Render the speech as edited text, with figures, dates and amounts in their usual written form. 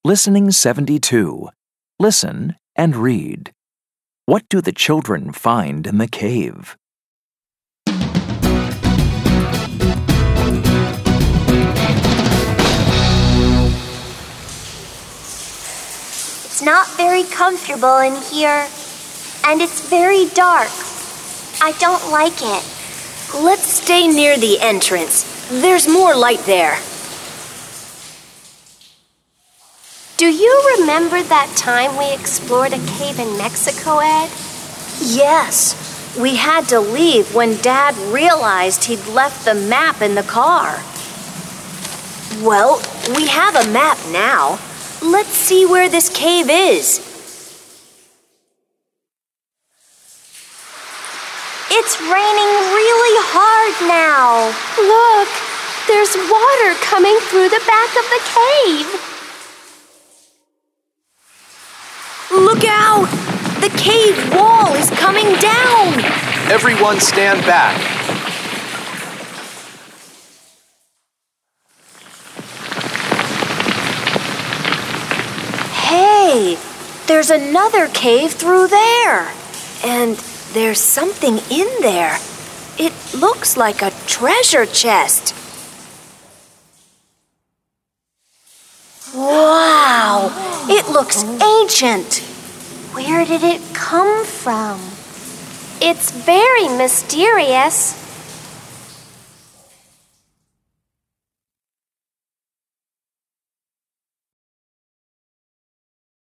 Listening 72. Listen and read. What do the children find in the cave? It's not very comfortable in here, and it's very dark. I don't like it. Let's stay near the entrance. There's more light there. Do you remember that time we explored a cave in Mexico, Ed? Yes. We had to leave when Dad realized he'd left the map in the car. Well, we have a map now. Let's see where this cave is. It's raining really hard now. Look, there's water coming through the back of the cave. Look out! The cave wall is coming down! Everyone stand back. Hey, there's another cave through there. And there's something in there. It looks like a treasure chest. Wow! It looks ancient. Where did it come from? It's very mysterious.